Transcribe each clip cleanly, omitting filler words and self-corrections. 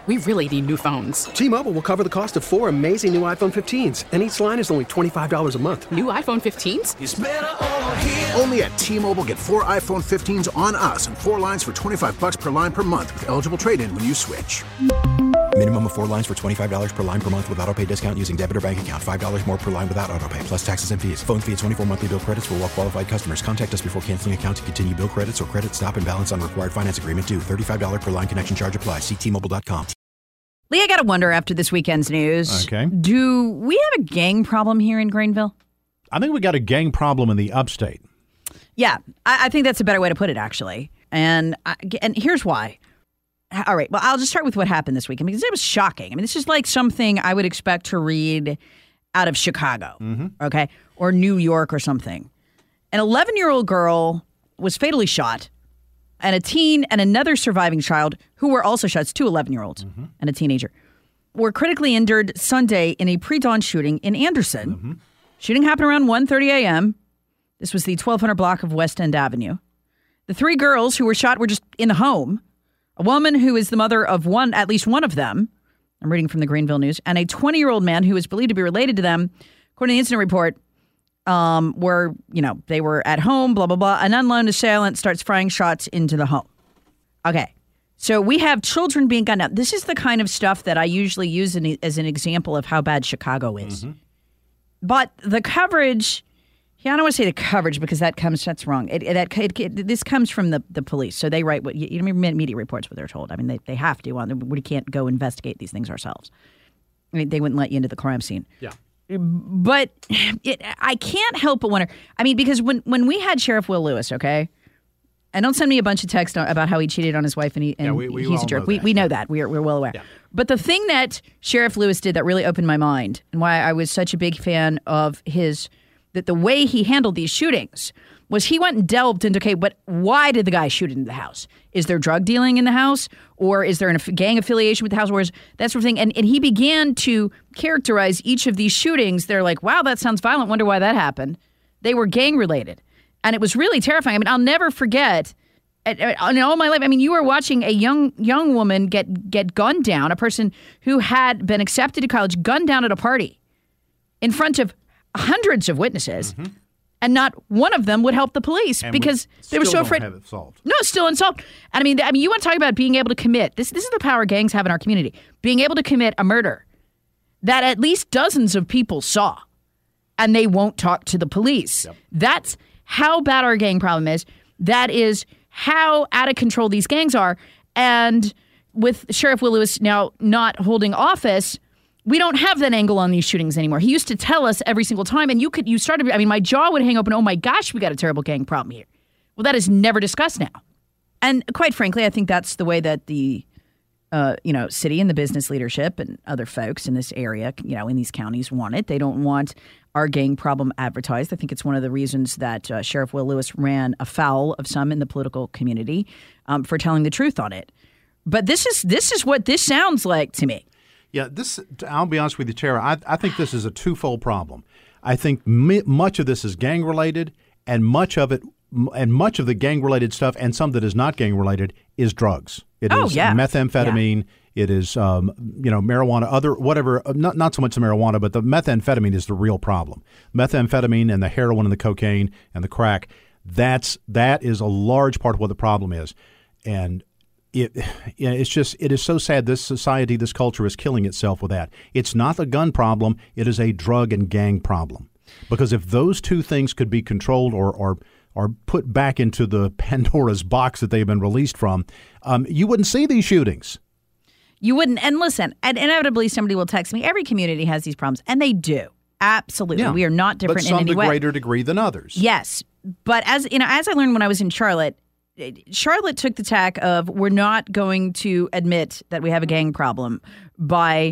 We really need new phones. T-Mobile will cover the cost of 4 amazing new iPhone 15s, and each line is only $25 a month. New iPhone 15s? It's better over here. Only at T-Mobile, get 4 iPhone 15s on us and 4 lines for $25 per line per month with eligible trade-in when you switch. Minimum of 4 lines for $25 per line per month with autopay discount using debit or bank account. $5 more per line without autopay, plus taxes and fees. Phone fee at 24 monthly bill credits for well-qualified customers. Contact us before canceling account to continue bill credits or credit stop and balance on required finance agreement due. $35 per line connection charge applies. See T-Mobile.com. Lee, I got to wonder after this weekend's news, Okay. Do we have a gang problem here in Greenville? I think we got a gang problem in the upstate. Yeah, I think that's a better way to put it, actually. And here's why. All right, well, I'll just start with what happened this weekend because it was shocking. I mean, this is like something I would expect to read out of Chicago, okay, or New York or something. An 11-year-old girl was fatally shot, and a teen and another surviving child who were also shot, it's 2 11-year-olds and a teenager, were critically injured Sunday in a pre-dawn shooting in Anderson. Shooting happened around 1:30 a.m. This was the 1200 block of West End Avenue. The 3 girls who were shot were just in the home. A woman who is the mother of at least one of them, I'm reading from the Greenville News, and a 20-year-old man who is believed to be related to them, according to the incident report, they were at home, blah, blah, blah. An unknown assailant starts firing shots into the home. Okay. So we have children being gunned down. This is the kind of stuff that I usually use as an example of how bad Chicago is. But the coverage, I don't want to say the coverage because that's wrong. This comes from the police. So they write what media reports what they're told. I mean, they have to. We can't go investigate these things ourselves. I mean, they wouldn't let you into the crime scene. Yeah. But I can't help but wonder. I mean, because when we had Sheriff Will Lewis, okay, and don't send me a bunch of text about how he cheated on his wife and he's a jerk. We know that. We're well aware. Yeah. But the thing that Sheriff Lewis did that really opened my mind and why I was such a big fan of the way he handled these shootings was he went and delved into, okay, but why did the guy shoot into the house? Is there drug dealing in the house? Or is there a gang affiliation with the house? Or that sort of thing. And he began to characterize each of these shootings. They're like, wow, that sounds violent. Wonder why that happened. They were gang related. And it was really terrifying. I mean, I'll never forget in all my life. I mean, you were watching a young woman get gunned down, a person who had been accepted to college, gunned down at a party in front of hundreds of witnesses. And not one of them would help the police because they were so afraid. Have it solved. No, still unsolved. And I mean, you want to talk about being able to commit. This is the power gangs have in our community. Being able to commit a murder that at least dozens of people saw, and they won't talk to the police. Yep. That's how bad our gang problem is. That is how out of control these gangs are. And with Sheriff Will Lewis now not holding office, we don't have that angle on these shootings anymore. He used to tell us every single time, and my jaw would hang open. Oh my gosh, we got a terrible gang problem here. Well, that is never discussed now. And quite frankly, I think that's the way that the, city and the business leadership and other folks in this area, in these counties want it. They don't want our gang problem advertised. I think it's one of the reasons that Sheriff Will Lewis ran afoul of some in the political community for telling the truth on it. But this is what this sounds like to me. Yeah, I'll be honest with you, Tara. I think this is a twofold problem. I think much of this is gang-related, and much of the gang-related stuff, and some that is not gang-related, is drugs. It is methamphetamine. Yeah. It is marijuana, whatever. Not so much the marijuana, but the methamphetamine is the real problem. Methamphetamine and the heroin and the cocaine and the crack. That is a large part of what the problem is, and it is so sad. This society, this culture is killing itself with that. It's not a gun problem. It is a drug and gang problem. Because if those two things could be controlled or put back into the Pandora's box that they've been released from, you wouldn't see these shootings. You wouldn't. And listen, and inevitably somebody will text me. Every community has these problems, and they do. Absolutely. Yeah. We are not different in any way. But some to greater degree than others. Yes. But as I learned when I was in Charlotte took the tack of we're not going to admit that we have a gang problem by,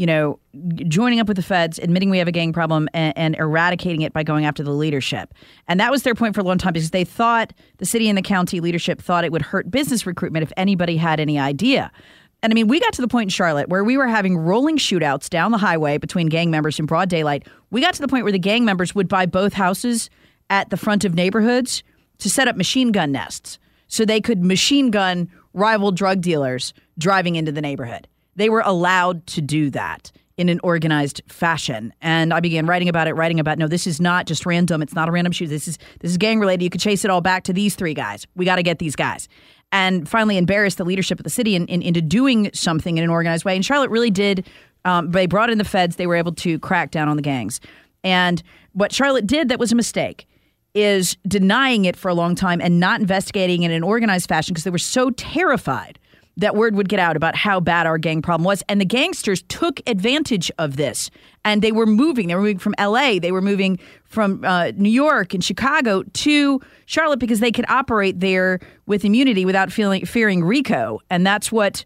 joining up with the feds, admitting we have a gang problem and eradicating it by going after the leadership. And that was their point for a long time because they thought the city and the county leadership thought it would hurt business recruitment if anybody had any idea. And I mean, we got to the point in Charlotte where we were having rolling shootouts down the highway between gang members in broad daylight. We got to the point where the gang members would buy both houses at the front of neighborhoods to set up machine gun nests so they could machine gun rival drug dealers driving into the neighborhood. They were allowed to do that in an organized fashion. And I began writing about, no, this is not just random. It's not a random shoot. This is gang related. You could chase it all back to these 3 guys. We got to get these guys. And finally embarrassed the leadership of the city into doing something in an organized way. And Charlotte really did. They brought in the feds. They were able to crack down on the gangs. And what Charlotte did that was a mistake is denying it for a long time and not investigating in an organized fashion because they were so terrified that word would get out about how bad our gang problem was. And the gangsters took advantage of this. And they were moving. They were moving from L.A. They were moving from New York and Chicago to Charlotte because they could operate there with immunity without fearing RICO. And that's what,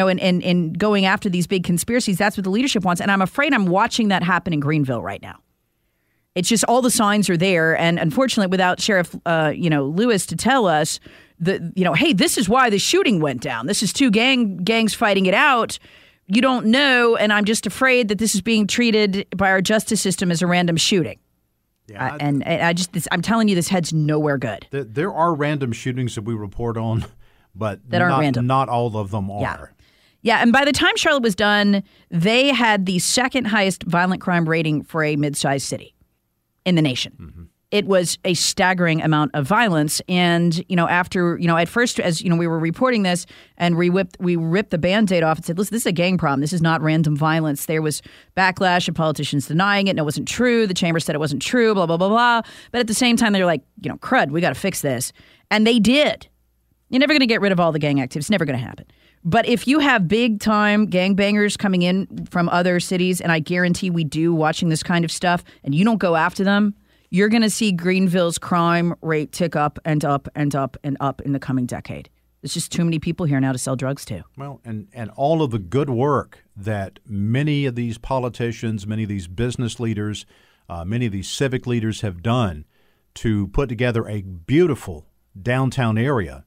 in going after these big conspiracies, that's what the leadership wants. And I'm afraid I'm watching that happen in Greenville right now. It's just all the signs are there. And unfortunately, without Sheriff, Lewis to tell us hey, this is why the shooting went down. This is 2 gangs fighting it out. You don't know, and I'm just afraid that this is being treated by our justice system as a random shooting. Yeah, I'm telling you, this heads nowhere good. There are random shootings that we report on, but random. Not all of them are. Yeah, and by the time Charlotte was done, they had the 2nd highest violent crime rating for a mid-sized city in the nation. Mm-hmm. It was a staggering amount of violence. And, after, at first, as, we were reporting this and we ripped the Band-Aid off and said, listen, this is a gang problem. This is not random violence. There was backlash of politicians denying it. And it wasn't true. The chamber said it wasn't true, blah, blah, blah, blah. But at the same time, they're like, crud, we got to fix this. And they did. You're never going to get rid of all the gang activity. It's never going to happen. But if you have big-time gangbangers coming in from other cities, and I guarantee we do watching this kind of stuff, and you don't go after them, you're going to see Greenville's crime rate tick up and up and up and up in the coming decade. There's just too many people here now to sell drugs to. Well, and all of the good work that many of these politicians, many of these business leaders, many of these civic leaders have done to put together a beautiful downtown area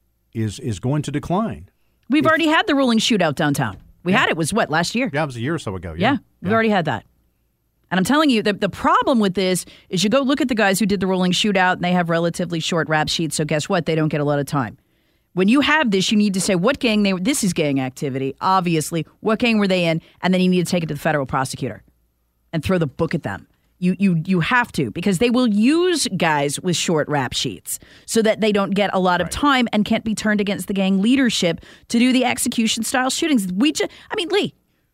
is going to decline. We've already had the rolling shootout downtown. We had it, was what, last year? Yeah, it was a year or so ago. Yeah, we've already had that. And I'm telling you, the problem with this is you go look at the guys who did the rolling shootout, and they have relatively short rap sheets, so guess what? They don't get a lot of time. When you have this, you need to say what gang they were. This is gang activity, obviously. What gang were they in? And then you need to take it to the federal prosecutor and throw the book at them. You have to, because they will use guys with short rap sheets so that they don't get a lot of time and can't be turned against the gang leadership to do the execution-style shootings. Lee,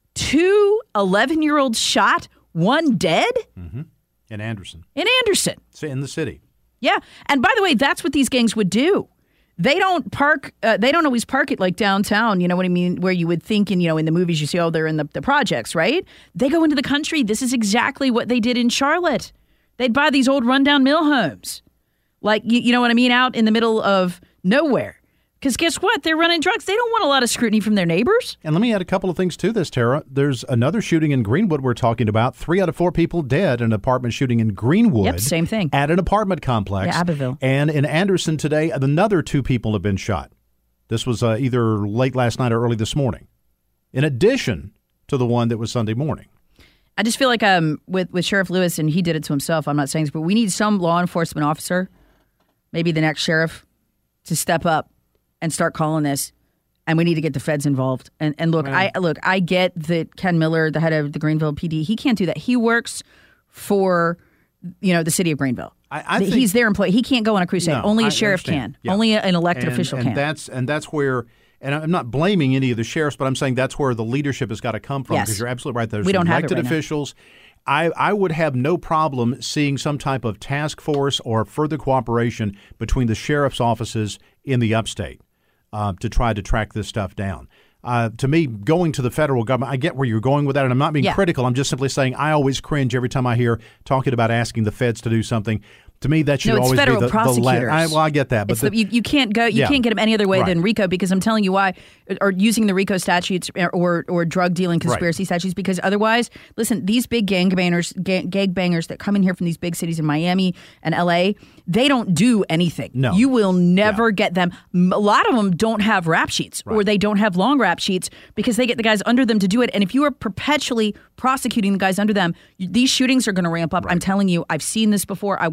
2 11-year-olds shot, 1 dead? Mm-hmm. In Anderson. In the city. Yeah. And by the way, that's what these gangs would do. They don't park. They don't always park it like downtown. You know what I mean? Where you would think, in the movies you see, they're in the projects, right? They go into the country. This is exactly what they did in Charlotte. They'd buy these old rundown mill homes, like you know what I mean, out in the middle of nowhere. Because guess what? They're running drugs. They don't want a lot of scrutiny from their neighbors. And let me add a couple of things to this, Tara. There's another shooting in Greenwood we're talking about. 3 out of 4 people dead in an apartment shooting in Greenwood. Yep, same thing. At an apartment complex. Yeah, Abbeville. And in Anderson today, another 2 people have been shot. This was either late last night or early this morning, in addition to the one that was Sunday morning. I just feel like with Sheriff Lewis, and he did it to himself, I'm not saying this, but we need some law enforcement officer, maybe the next sheriff, to step up and start calling this, and we need to get the feds involved. And look, I get that Ken Miller, the head of the Greenville PD, he can't do that. He works for, the city of Greenville. He's their employee. He can't go on a crusade. Only a sheriff can. Yeah. Only an elected official can. That's where. And I'm not blaming any of the sheriffs, but I'm saying that's where the leadership has got to come from. Yes. Because you're absolutely right. There's we don't elected have it right officials. I would have no problem seeing some type of task force or further cooperation between the sheriff's offices in the upstate to try to track this stuff down. To me, going to the federal government, I get where you're going with that, and I'm not being critical. I'm just simply saying I always cringe every time I hear talking about asking the feds to do something. To me, that should always be the prosecutors. I get that, but you can't go. You can't get them any other way than RICO, because I'm telling you why, or using the RICO statutes or drug dealing conspiracy statutes. Because otherwise, listen, these big gangbangers that come in here from these big cities in Miami and LA, they don't do anything. No, you will never get them. A lot of them don't have rap sheets, or they don't have long rap sheets because they get the guys under them to do it. And if you are perpetually prosecuting the guys under them, these shootings are going to ramp up. I'm telling you, I've seen this before. I watched it happen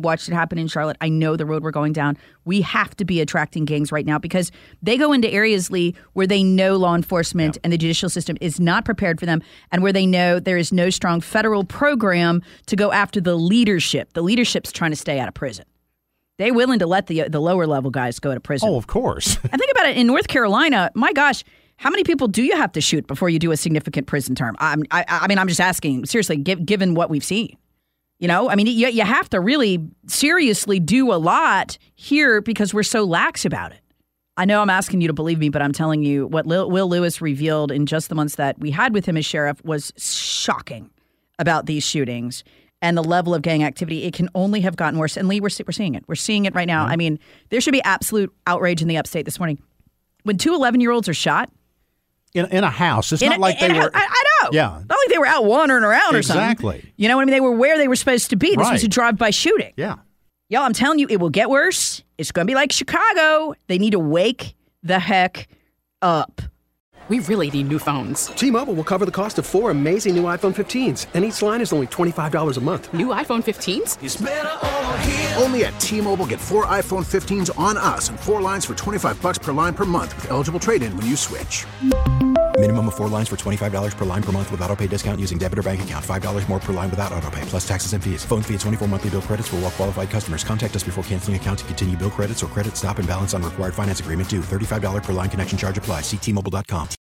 happen in Charlotte. I know the road we're going down. We have to be attracting gangs right now because they go into areas, Lee, where they know law enforcement and the judicial system is not prepared for them, and where they know there is no strong federal program to go after the leadership. The leadership's trying to stay out of prison. They're willing to let the lower level guys go to prison. Oh, of course. And think about it. In North Carolina, my gosh, how many people do you have to shoot before you do a significant prison term? I mean, I'm just asking, seriously, given what we've seen. You know, I mean, you have to really seriously do a lot here because we're so lax about it. I know I'm asking you to believe me, but I'm telling you what Will Lewis revealed in just the months that we had with him as sheriff was shocking about these shootings. And the level of gang activity, it can only have gotten worse. And Lee, we're seeing it. We're seeing it right now. I mean, there should be absolute outrage in the upstate this morning. When 2 11-year-olds are shot. In a house. It's not like they were. I know. Yeah. Not like they were out wandering around or something. Exactly. You know what I mean? They were where they were supposed to be. This was a drive-by shooting. Yeah. Y'all, I'm telling you, it will get worse. It's going to be like Chicago. They need to wake the heck up. We really need new phones. T-Mobile will cover the cost of 4 amazing new iPhone 15s, and each line is only $25 a month. New iPhone 15s? It's better over here. Only at T-Mobile, get 4 iPhone 15s on us and 4 lines for $25 per line per month with eligible trade-in when you switch. Minimum of 4 lines for $25 per line per month with autopay discount using debit or bank account. $5 more per line without autopay, plus taxes and fees. Phone fee at 24 monthly bill credits for well-qualified customers. Contact us before canceling account to continue bill credits or credit stop and balance on required finance agreement due. $35 per line connection charge applies. See T-Mobile.com.